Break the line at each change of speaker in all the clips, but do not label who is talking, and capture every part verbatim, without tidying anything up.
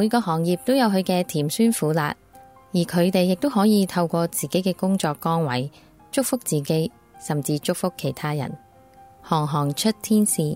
每個行業都有佢嘅甜酸苦辣，而佢哋亦都可以透過自己嘅工作崗位祝福自己，甚至祝福其他人。行行出天使。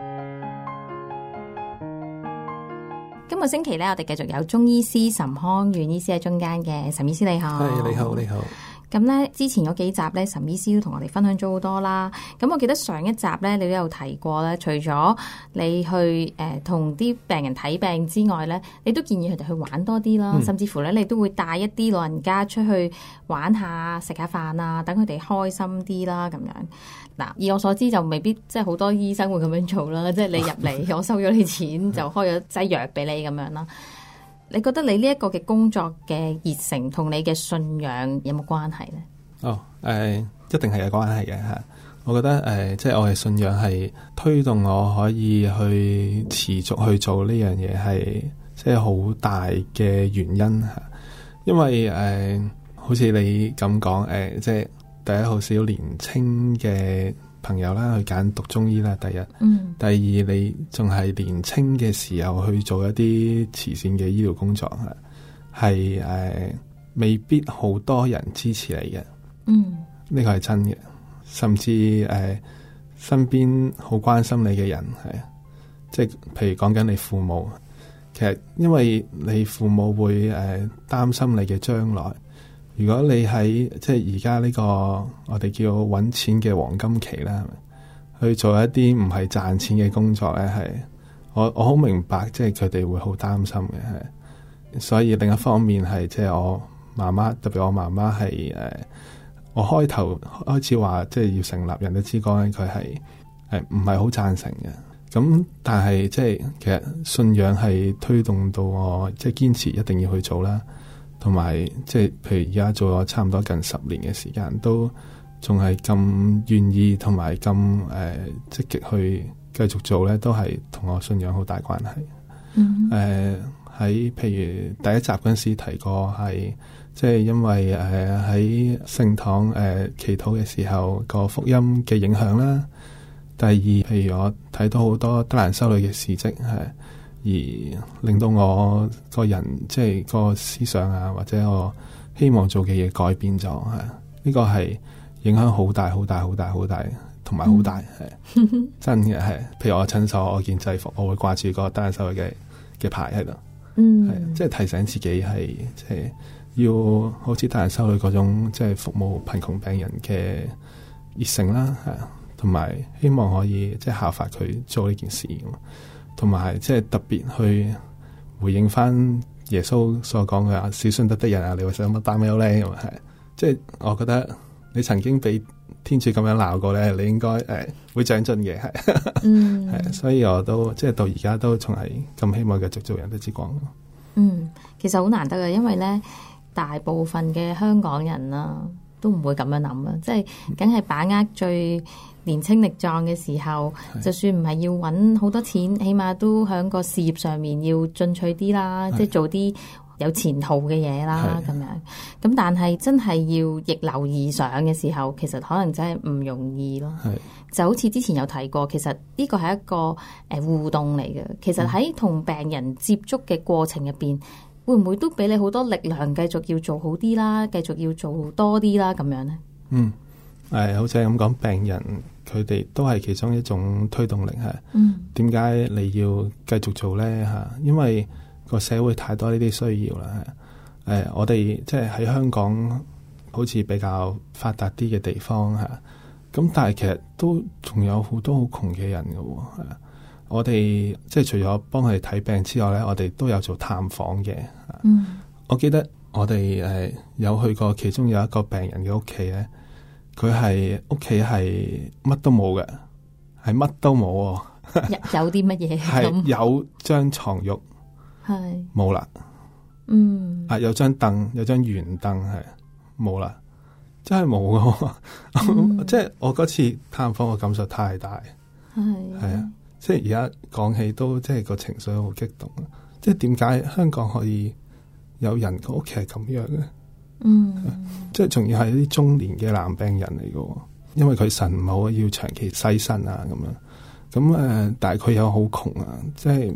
今個星期咧，我哋繼續有中醫師岑康遠醫師喺中間嘅。岑醫師你好。
係，你好，你好。
咁咧，之前嗰幾集咧，岑醫師都同我哋分享咗好多啦。咁我記得上一集咧，你都有提過咧，除咗你去誒同啲病人睇病之外咧，你都建議佢哋去玩多啲啦，嗯、甚至乎咧，你都會帶一啲老人家出去玩下、食下飯啊，等佢哋開心啲啦，咁樣。嗱，以我所知就未必即係好多醫生會咁樣做啦，即係你入嚟，我收咗你錢就開咗劑藥俾你咁樣啦。你覺得你呢一個嘅工作嘅熱誠同你嘅信仰有冇關係咧？
哦，誒、呃，一定係有關係嘅吓。我覺得誒、呃，即係我嘅信仰係推動我可以去持續去做呢樣嘢，係即係好大嘅原因吓。因為誒、呃，好似你咁講，誒、呃，即係第一好少年青嘅朋友啦，去揀讀中醫啦，第一，嗯、第二你仲係年青嘅時候去做一啲慈善嘅醫療工作，係誒、呃、未必好多人支持你嘅，嗯，呢個係真嘅，甚至誒、呃、身邊好關心你嘅人係，即係譬如講緊你父母，其實因為你父母會誒擔、呃、心你嘅將來。如果你喺即係而家呢個我哋叫揾錢嘅黃金期啦，去做一啲唔係賺錢嘅工作咧，係我我好明白，即係佢哋會好擔心嘅，係。所以另一方面係即係我媽媽，特別我媽媽係誒，我開頭開始話即係要成立人都知講咧，佢係誒唔係好贊成嘅。咁但係即係其實信仰係推動到我即係堅持一定要去做啦。同埋即係譬如而家做咗差唔多近十年嘅時間，都仲係咁願意同埋咁誒積極去繼續做咧，都係同我信仰好大關係。誒喺、mm hmm. 呃、譬如第一集嗰陣時提過係，即係因為誒喺聖堂誒、呃、祈禱嘅時候個福音嘅影響啦。第二，譬如我睇到好多德蘭修女嘅事蹟係。而令到我個人即係個思想啊，或者我希望做嘅嘢改變咗，係呢個係影響好大、好大、好大、好大，同埋好大，係、嗯、真嘅係。譬如我診所，我件制服，我會掛住個德蘭修女嘅嘅牌喺度，嗯，係即係提醒自己係即係要好似德蘭修女嗰種即係服務貧窮病人嘅熱誠啦，係同埋希望可以即係效法佢做呢件事。同埋即係特別去回應翻耶穌所講嘅啊，少信德的人啊，你會想乜擔憂咧？咁係即係我覺得你曾經俾天主咁樣鬧過咧，你應該誒、呃、會長進嘅係，嗯，係，所以我都即係到而家都仲係咁希望繼續做人德之光。
嗯，其實好難得嘅，因為咧大部分嘅香港人啦都唔會咁樣諗啊，即係梗係把握最年青力壯嘅時候，是就算唔係要揾好多錢，起碼都喺個事業上面要進取啲啦，是即係做啲有前途嘅嘢啦，咁是樣。咁但係真係要逆流而上嘅時候，其實可能真係唔容易咯。是就好似之前有提過，其實呢個係一個誒互動嚟嘅。其實喺同病人接觸嘅過程入邊，會唔會都俾你好多力量，繼續要做好啲啦，繼續要做多啲啦，咁樣呢？
嗯。誒、哎，好似係咁講，病人佢哋都係其中一種推動力係。嗯。點解你要繼續做咧？吓，因為個社會太多呢啲需要啦。誒、哎，我哋即係喺香港，好似比較發達啲嘅地方吓。咁但係其實都仲有好多好窮嘅人噶。係我哋即係除咗幫佢哋睇病之外咧，我哋都有做探訪嘅。嗯。我記得我哋誒有去過其中有一個病人嘅屋企咧。佢係屋企係乜都冇嘅，係乜都冇。
有有啲乜嘢？
係有張床褥，係冇啦。嗯，啊有張凳，有張圓凳係冇啦，真係冇嘅。嗯、即係我嗰次探訪嘅感受太大，係係啊，即係而家講起都即係個情緒好激動。即係點解香港可以有人個屋企係咁樣嘅？嗯，即係仲要係啲中年嘅男病人嚟嘅，因為佢腎唔好，要長期洗腎啊咁樣。咁誒、呃，但係佢又好窮啊，即係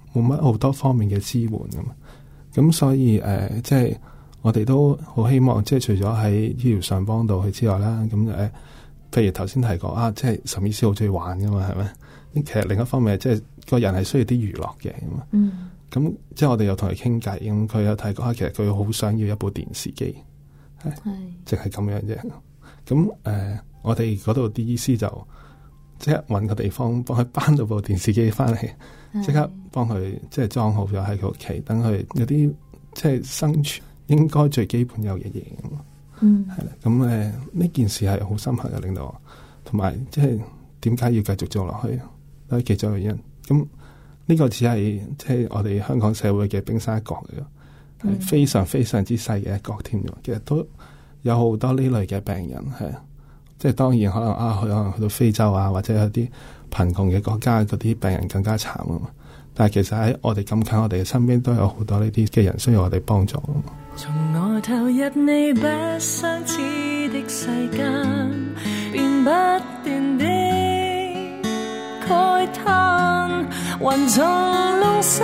冇乜好多方面嘅支援㗎嘛。咁所以誒、呃，即係我哋都好希望，即係除咗喺醫療上幫到佢之外啦，咁誒、呃，譬如頭先提過啊，即係岑醫師好中意玩㗎嘛，係咪？其實另一方面，即係個人係需要啲娛樂嘅咁啊。
嗯。
咁即係我哋又同佢傾偈，咁佢有提過啊，其實佢好想要一部電視機，係，淨係咁樣啫。咁誒、呃，我哋嗰度啲醫師就即刻搵個地方幫佢搬到部電視機翻嚟，即刻幫佢即係裝好咗喺佢屋企，等佢有啲即係生存應該最基本有嘅嘢咁。
嗯，
係啦。咁誒呢件事係好深刻嘅，令到我同埋即係點解要繼續做落去，都係其中一個原因。咁呢個只係即係我哋香港社會嘅冰山一角嚟嘅，係、嗯、非常非常之細嘅一角添。其實都有好多呢類嘅病人，係即係當然可能啊，可能去到非洲啊，或者有啲貧窮嘅國家嗰啲病人更加慘啊嘛。但係其實喺我哋咁近，我哋身邊都有好多呢啲嘅人需要我哋幫助。
從我投入你不相似的世間，便不斷的慨嘆，還從弄傷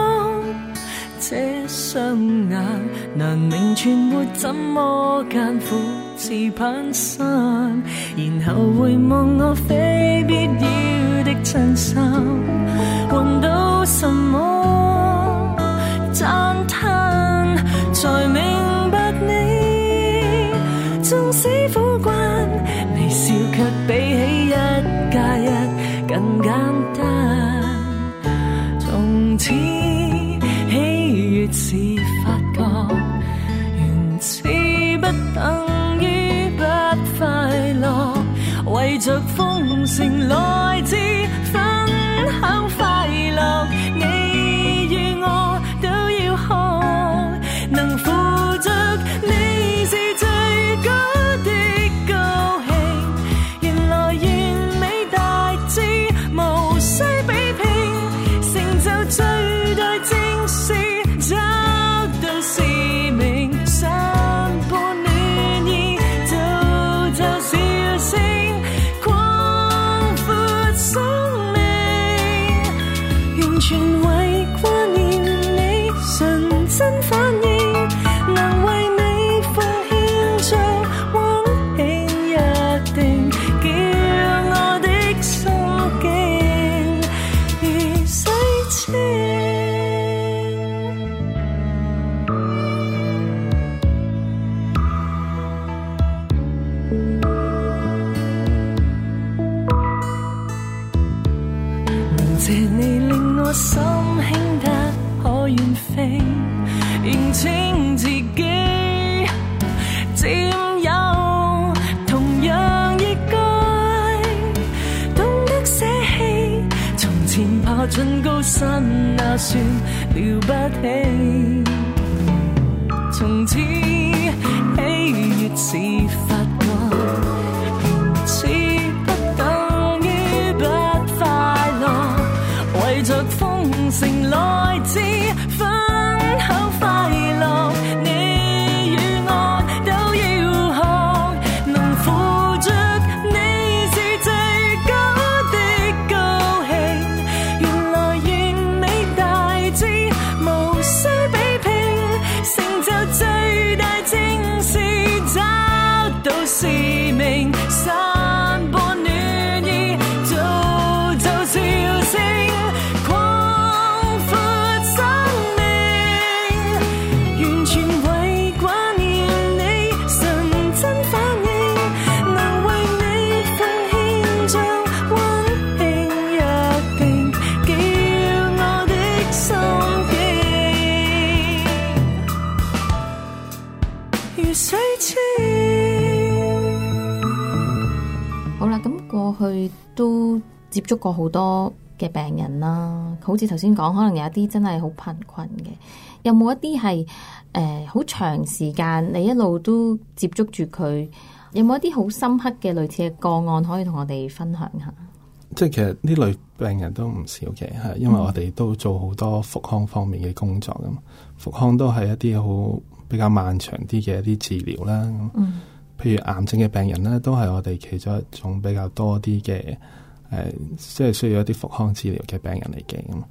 這雙眼，難明存活怎麼艱苦似攀山，然後回望我非必要的襯衫，換到什麼讚嘆，才明白你縱使苦慣，微笑卻比起一加一更簡單。從此喜悅是發覺，原似不等於不快樂，為着豐盛來自分享快樂，你與我都要學，能扶着你是最高的高興，原來完美大致無需比拼，成就最大正是找到使命，散播暖意，造就笑聲，擴闊生命，完全為掛念你純真反應，能為你奉獻着溫馨約定，叫我的心境如水清。能謝你令我心輕得可遠飛，認清自己佔有，同樣亦該懂得捨棄，從前爬進高山那算了不起，從此喜悅是發覺，原似不等於不快樂，為着豐盛來自分享快樂，你與我都要學，能扶着你是最高的高興，原來完美大致無需比拼，成就最大正是找到使命，散播暖意，造就笑聲，擴闊生命，完全為掛念你純真反應，能為你奉獻着溫馨約定，叫我的心境如水清。
好啦，咁過去都接觸過好多嘅病人啦，好似頭先講，可能有一啲真係好貧困嘅，有冇一啲係誒好長時間你一路都接觸住佢，有冇一啲好深刻嘅類似嘅個案可以同我哋分享下？
即係其實呢類病人都唔少嘅，係因為我哋都做好多復康方面嘅工作咁，復康都係一啲好比較漫長啲嘅一啲治療啦。
嗯，
譬如癌症嘅病人咧，都係我哋其中一種比較多啲嘅誒，即係需要一啲復康治療嘅病人嚟嘅咁。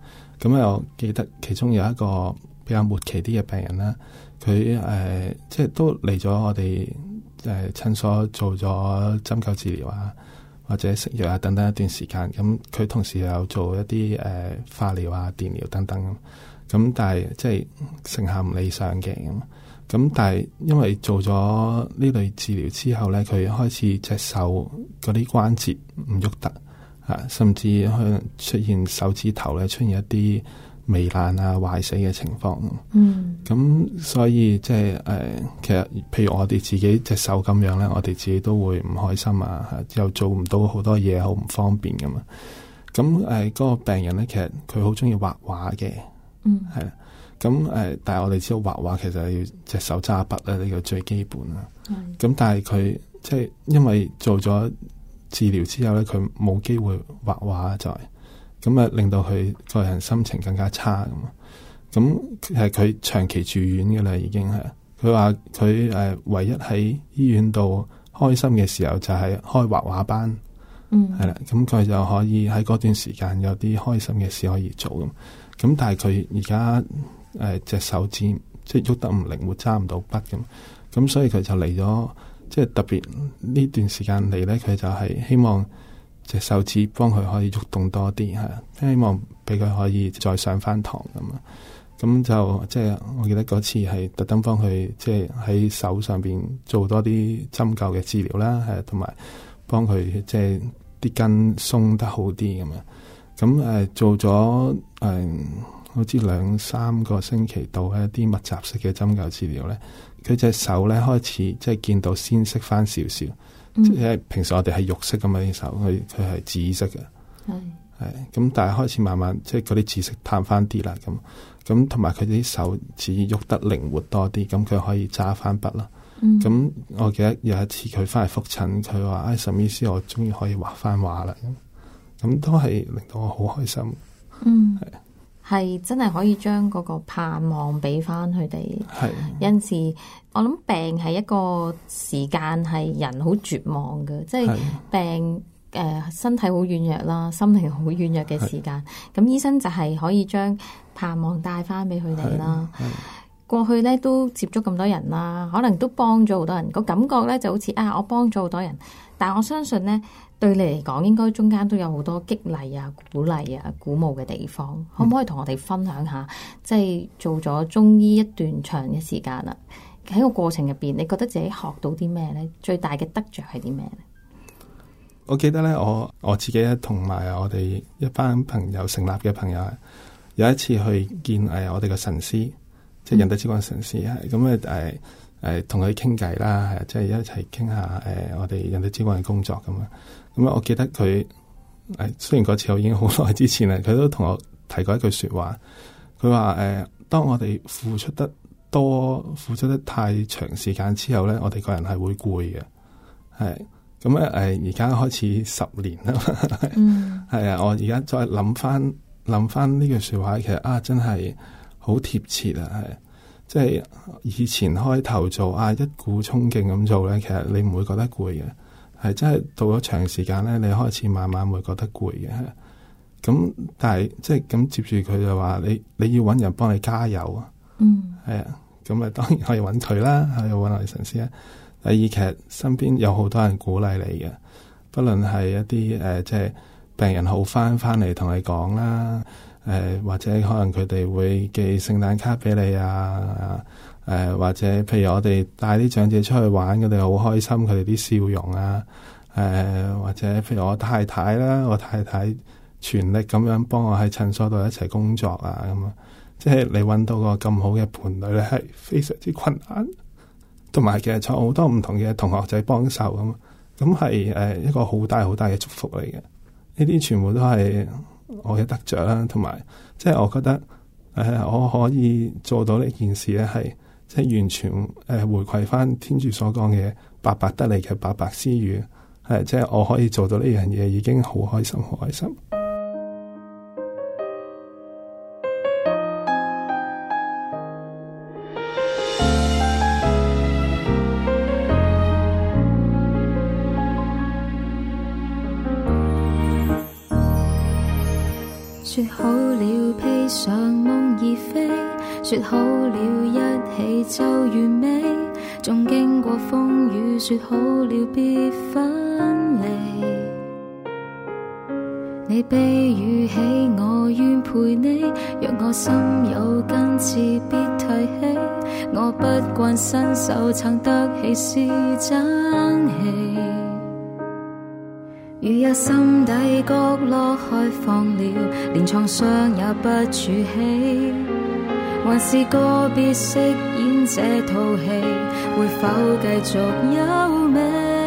咁啊，我記得其中有一個比較末期啲嘅病人啦，佢誒、呃、即係都嚟咗我哋誒診所做咗針灸治療啊，或者食藥啊等等一段時間。咁佢同時又有做一啲誒、呃、化療啊、電療等等咁。咁但係即係成效唔理想嘅咁。咁但係因為做咗呢類治療之後咧，佢開始隻手嗰啲關節唔喐得啊，甚至可能出現手指頭咧出現一啲糜爛啊、壞死嘅情況。嗯，咁所以即係誒，其實譬如我哋自己隻手咁樣咧，我哋自己都會唔開心啊，又做唔到好多嘢，好唔方便噶嘛。咁誒，嗰個病人咧，其實佢好中意畫畫嘅，嗯，係啦。咁誒、呃，但係我哋知道畫畫其實係要隻手揸筆咧，呢個最基本啦。咁的但係佢即係因為做咗治療之後咧，佢冇機會畫畫就係，咁啊令到佢個人心情更加差咁。咁係佢長期住院嘅啦，已經係。佢話佢誒唯一喺醫院度開心嘅時候就係開畫畫班，嗯，係啦。咁佢就可以喺嗰段時間有啲開心嘅事可以做咁。咁但係佢而家誒隻手指即係喐得唔靈活，揸唔到筆咁，咁所以佢就嚟咗，即係特別呢段時間嚟咧，佢就係希望隻手指幫佢可以喐動多啲，係希望俾佢可以再上翻堂咁啊。咁就即係我記得嗰次係特登幫佢即係喺手上邊做多啲針灸嘅治療啦，係同埋幫佢即係啲筋鬆得好啲咁啊。咁誒、呃、做咗誒。呃好似兩三個星期到一啲密集式嘅針灸治療咧，佢隻手咧開始即係見到鮮色翻少少，嗯、即係平時我哋係肉色咁樣啲手，佢佢係紫色嘅，係係咁，但係開始慢慢即係嗰啲紫色淡翻啲啦，咁咁同埋佢啲手指喐得靈活多啲，咁佢可以揸翻筆啦。咁、嗯、我記得有一次佢翻嚟復診，佢話：唉、哎，岑醫師，我終於可以畫翻畫啦！咁咁都係令到我好開心。嗯，係。
係真係可以將嗰個盼望俾翻佢哋。係的有陣時，我諗病係一個時間係人好絕望嘅，即係病誒、呃、身體好軟弱啦，心靈好軟弱嘅時間。咁的醫生就係可以將盼望帶翻俾佢哋啦。過去咧都接觸咁多人啦，可能都幫咗好多人，個感覺咧就好似啊，我幫咗好多人。但係我相信咧，對你嚟講，應該中間都有好多激勵啊、鼓勵啊、鼓舞嘅地方。嗯、可唔可以同我哋分享下？即係做咗中醫一段長嘅時間啦，喺個過程入邊，你覺得自己學到啲咩咧？最大嘅得着係啲咩咧？
我記得咧，我我自己咧同埋我哋一班朋友成立嘅朋友，有一次去見誒我哋嘅神師。即係仁德之光神師係咁咧，誒誒同佢傾偈啦，係即係一齊傾下誒、呃、我哋仁德之光嘅工作咁啊。咁啊，我記得佢誒、呃、雖然嗰次我已經好耐之前啦，佢都同我提過一句説話。佢話誒，當我哋付出得多、付出得太長時間之後咧，我哋個人係會攰嘅。係咁咧誒，而、呃、家開始十年啦，嗯，係啊，我而家再諗翻諗翻呢句説話，其實啊，真係〜好貼切啊，係即係以前開頭做啊一股衝勁咁做咧，其實你唔會覺得攰嘅，係真係到咗長時間咧，你開始慢慢會覺得攰嘅。咁但係即係咁接住佢就話你你要搵人幫你加油啊，嗯，係啊，咁啊當然可以搵佢啦，可以搵我哋神師啦。第二，其實身邊有好多人鼓勵你嘅，不論係一啲誒、呃、即係病人好翻翻嚟同你講啦。誒、呃，或者可能佢哋會寄聖誕卡俾你啊，誒、呃，或者譬如我哋帶啲長者出去玩，佢哋好開心，佢哋啲笑容啊，誒、呃，或者譬如我太太啦，我太太全力咁樣幫我喺診所度一齊工作啊，咁啊，即係你搵到個咁好嘅伴侶咧，係非常之困難，同埋其實仲有好多唔同嘅同學仔幫手咁，咁係誒一個好大好大嘅祝福嚟嘅，呢啲全部都係我嘅得着啦，同埋即係我覺得誒、呃，我可以做到呢件事咧，係即係完全誒、呃、回饋翻天主所講嘅白白得嚟嘅白白施予，係即係我可以做到呢樣嘢，已經好開心，好開心。
說好了披上夢而飛，說好了一起就完美，縱經過風雨，說好了別分離。你悲與喜我願陪你，若我心有根刺別提起，我不慣伸手撐得起是爭氣。如有心底角落開放了，連創傷也不儲起，還是個別飾演這套戲，會否繼續優美？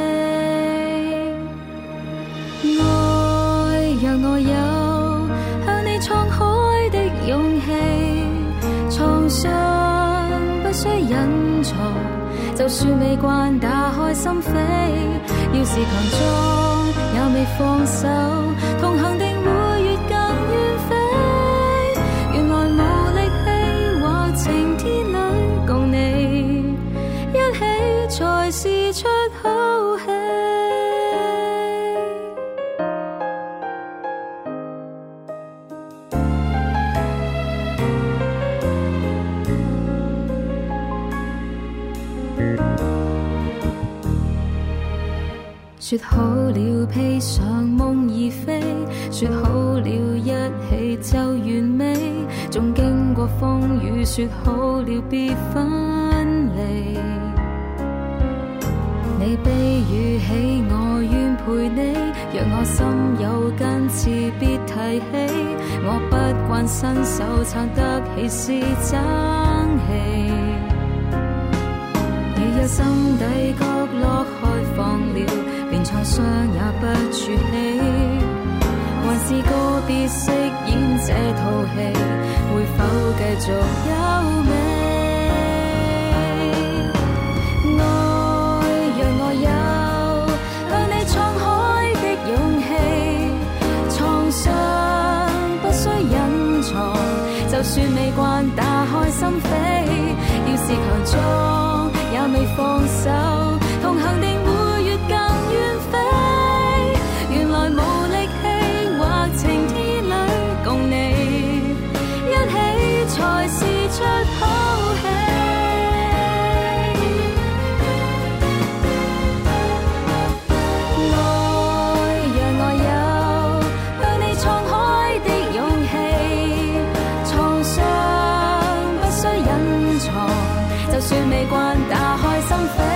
愛讓我有向你敞開的勇氣，創傷不需隱藏，就算未慣打開心扉，要是強壯也未放手，同行定會越更遠飛。原來無力氣或晴天裏共你一起，才是出口氣。說好了披上夢而飛，說好了一起就完美，縱經過風雨，說好了別分離。你悲與喜我願陪你，若我心有根刺別提起，我不慣伸手撐得起是爭氣。如有心底角落開放了，連創傷也不儲起，還是個別飾演這套戲，會否繼續優美？愛讓我有向你敞開的勇氣，創傷不需隱藏，就算未慣打開心扉，要是強壯也未放手，同行定會越更遠飛。原來無力氣或晴天裏共你一起，才是出口氣。愛讓我有向你敞開的勇氣，創傷不需隱藏，就算未慣打開心扉，